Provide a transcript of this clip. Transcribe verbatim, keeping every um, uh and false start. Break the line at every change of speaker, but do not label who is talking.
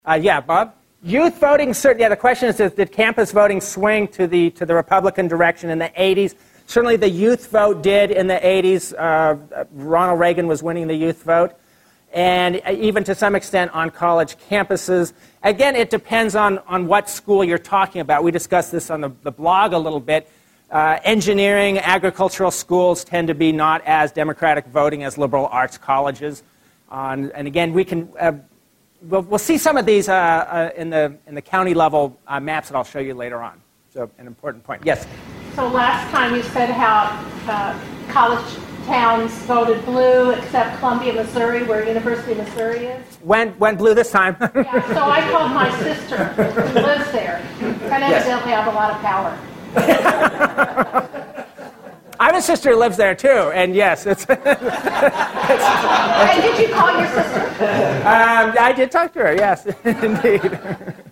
Uh, yeah, Bob? Youth voting, yeah, the question is, did campus voting swing to the to the Republican direction in the eighties? Certainly the youth vote did in the eighties. Uh, Ronald Reagan was winning the youth vote. And even to some extent on college campuses. Again, it depends on, on what school you're talking about. We discussed this on the, the blog a little bit. Uh, engineering, agricultural schools tend to be not as democratic voting as liberal arts colleges. Uh, and again, we can uh, we'll, we'll see some of these uh, uh, in the in the county level uh, maps that I'll show you later on. So, an important point. Yes.
So last time you said how uh, college towns voted blue except Columbia, Missouri, where University of Missouri is.
Went, went blue this time.
Yeah, so I called my sister who lives there, and evidently yes. I have a lot of power.
I have a sister who lives there too, and yes, it's... it's
and did you call your sister?
Um, I did talk to her, yes, indeed.